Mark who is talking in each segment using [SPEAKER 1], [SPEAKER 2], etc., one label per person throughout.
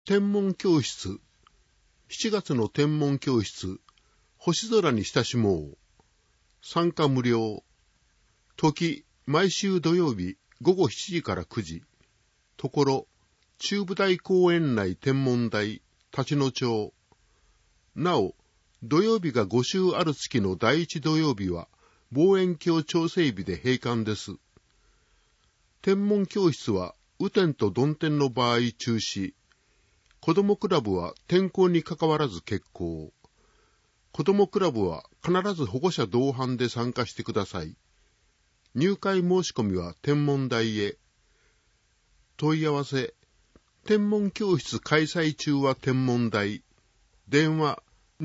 [SPEAKER 1] 天文教室。7月の天文教室。星空に親しもう。参加無料。時、毎週土曜日午後7時から9時。ところ、中部大公園内天文台、立野町。なお、土曜日が5週ある月の第1土曜日は、望遠鏡調整日で閉館です。天文教室は、雨天と曇天の場合中止。子どもクラブは天候にかかわらず決行。子どもクラブは必ず保護者同伴で参加してください。入会申し込みは天文台へ。問い合わせ。天文教室開催中は天文台。電話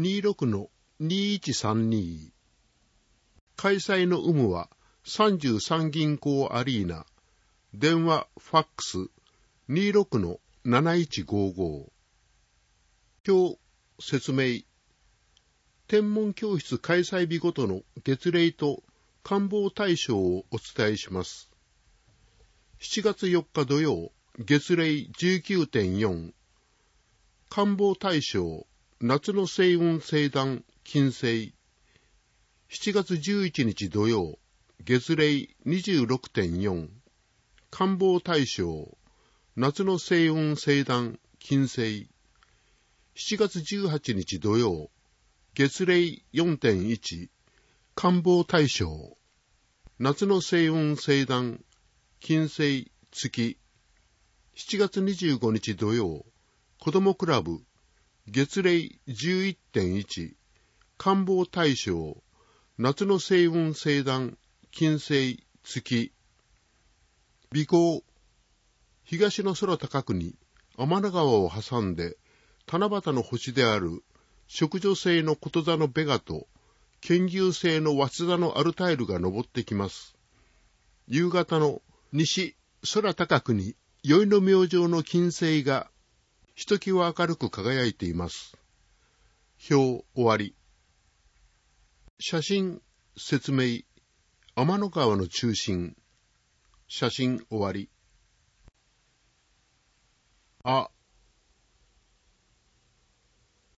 [SPEAKER 1] 26-2132。開催の有無は33銀行アリーナ。電話ファックス 26-7155。表説明。天文教室開催日ごとの月例と観望対象をお伝えします。7月4日土曜、月例 19.4。観望対象、夏の星雲星団金星。7月11日土曜、月例 26.4。観望対象、夏の星雲星団金星。7月18日土曜、月例 4.1。観望対象、夏の星雲星団金星月。7月25日土曜、子どもクラブ月例 11.1。観望対象、夏の星雲星団金星月。尾行。東の空高くに天の川を挟んで七夕の星である食女星のこと座のベガと剣牛星の早稲田のアルタイルが昇ってきます。夕方の西空高くに宵の明星の金星がひときわ明るく輝いています。表終わり。写真説明。天の川の中心。写真終わり。あ